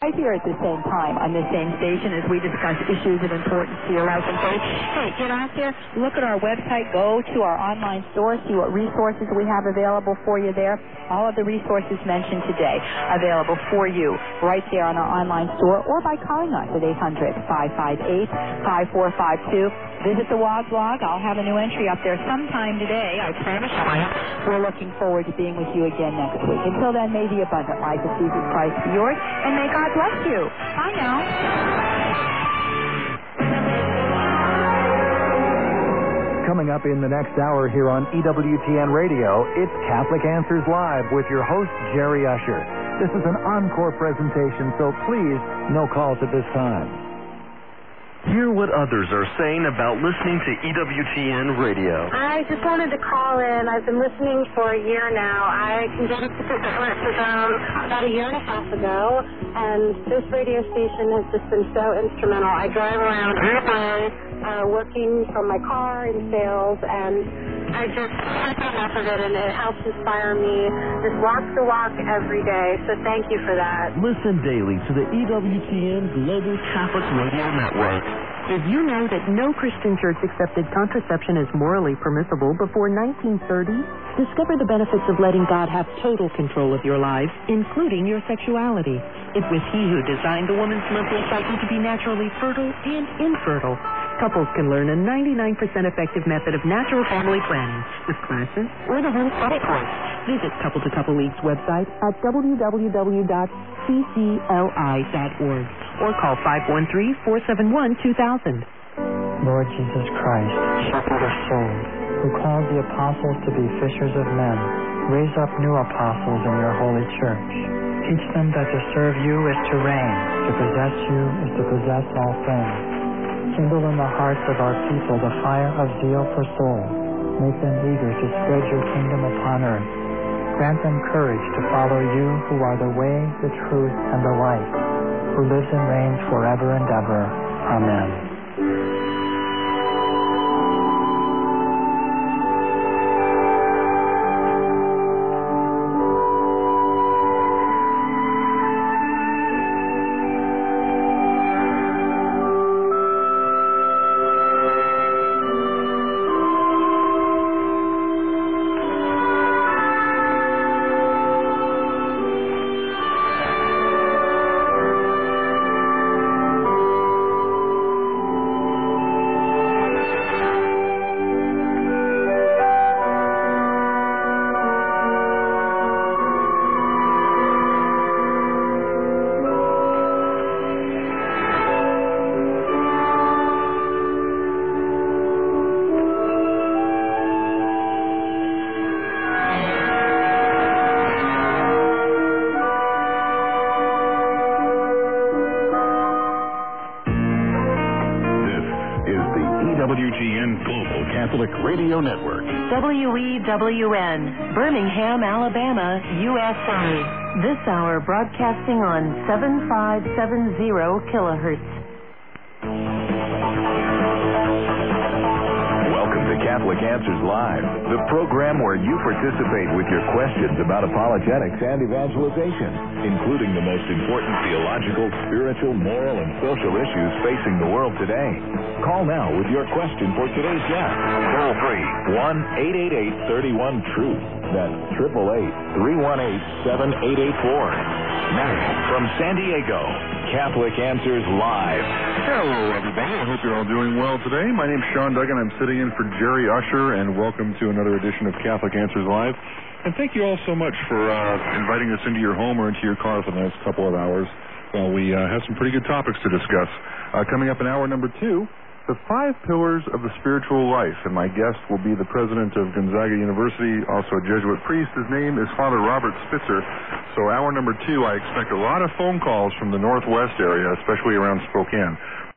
Right here at the same time on the same station as we discuss issues of importance to your life and faith. Hey, get out there, look at our website, go to our online store, see what resources we have available for you there. All of the resources mentioned today available for you right there on our online store or by calling us at 800-558-5452. Visit the WOG blog. I'll have a new entry up there sometime today. I promise you. We're looking forward to being with you again next week. Until then, may the abundant life of Jesus Christ be yours, and may God bless you. Bye now. Coming up in the next hour here on EWTN Radio, it's Catholic Answers Live with your host, Jerry Usher. This is an encore presentation, so please, no calls at this time. Hear what others are saying about listening to EWTN Radio. I just wanted to call in. I've been listening for a year now. I converted to Catholicism about a year and a half ago, and this radio station has just been so instrumental. I drive around every day, working from my car in sales, and I just can't get enough of it, and it helps inspire me. Just walk the walk every day, so thank you for that. Listen daily to the EWTN Global Catholic Radio Network. Did you know that no Christian church accepted contraception as morally permissible before 1930? Discover the benefits of letting God have total control of your lives, including your sexuality. It was He who designed the woman's menstrual cycle to be naturally fertile and infertile. Couples can learn a 99% effective method of natural family planning with classes or the home study course. Visit Couple to Couple League's website at www.ccli.org or call 513-471-2000. Lord Jesus Christ, shepherd of souls, who called the apostles to be fishers of men, raise up new apostles in your holy church. Teach them that to serve you is to reign, to possess you is to possess all things. Kindle in the hearts of our people the fire of zeal for souls. Make them eager to spread your kingdom upon earth. Grant them courage to follow you who are the way, the truth, and the life, who lives and reigns forever and ever. Amen. Radio Network. WEWN, Birmingham, Alabama, USA. This hour broadcasting on 7570 kilohertz. Welcome to Catholic Answers Live, the program where you participate with your questions about apologetics and evangelization, including the most important theological, spiritual, moral, and social issues facing the world today. Call now with your question for today's guest. Toll free 1-888-31-TRUTH. That's 888-318-7884. Now, from San Diego, Catholic Answers Live. Hello, everybody. I hope you're all doing well today. My name's Sean Duggan. I'm sitting in for Jerry Usher, and welcome to another edition of Catholic Answers Live. And thank you all so much for inviting us into your home or into your car for the next couple of hours. Well, we have some pretty good topics to discuss. Coming up in hour number 2, the 5 pillars of the spiritual life, and my guest will be the president of Gonzaga University, also a Jesuit priest. His name is Father Robert Spitzer. So hour number 2, I expect a lot of phone calls from the Northwest area, especially around Spokane.